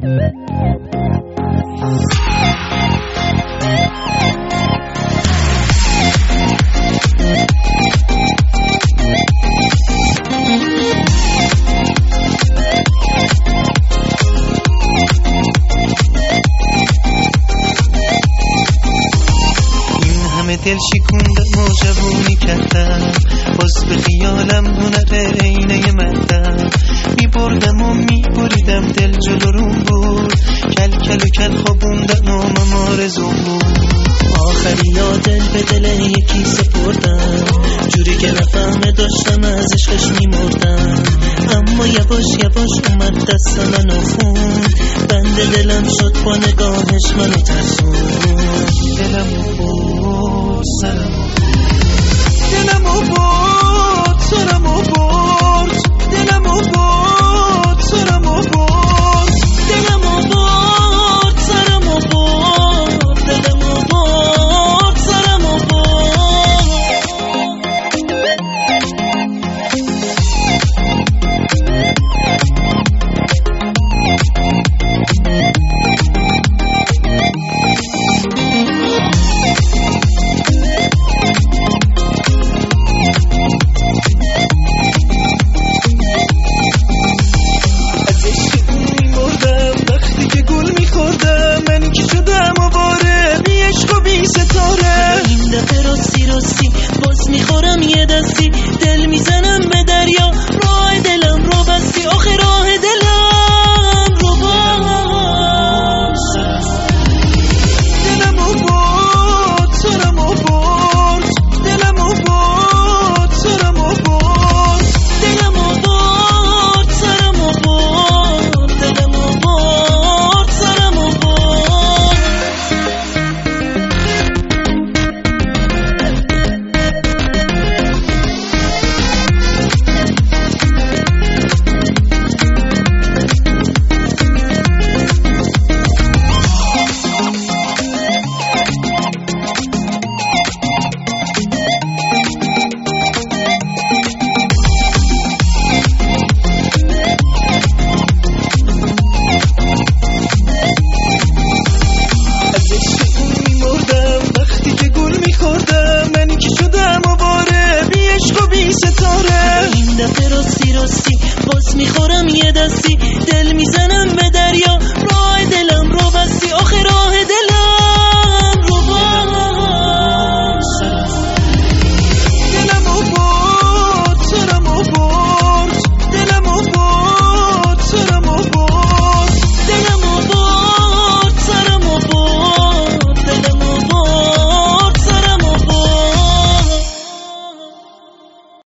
دل شکوندم و جوونی کردم، باز به خیالم هنر عینه مردم. میبردم و میبریدم دل جلو روم بود، کل کل و کل خوابوندم و ممارزون بود. آخری یا دل به دل یکی سپردم، جوری که نفهمه داشتم از عشقش میمردم. اما یواش یواش اومد دست منو خوند، بند دلم شد با نگاهش منو ترسون. دلمو برد دلمو برد سرمو برد، دلمو برد سرمو برد، دلمو برد سرمو برد، دلمو برد سرمو باز میخورم یه دستی، دل میزنم به دریا، راه دلم رو بستی، آخه راه دلم رو بست. دلمو برد سرمو برد، دلمو برد سرمو برد، دلمو برد سرمو برد، دلمو برد سرمو برد. این دفعه راستی باز میخورم یه دستی، دل میزنم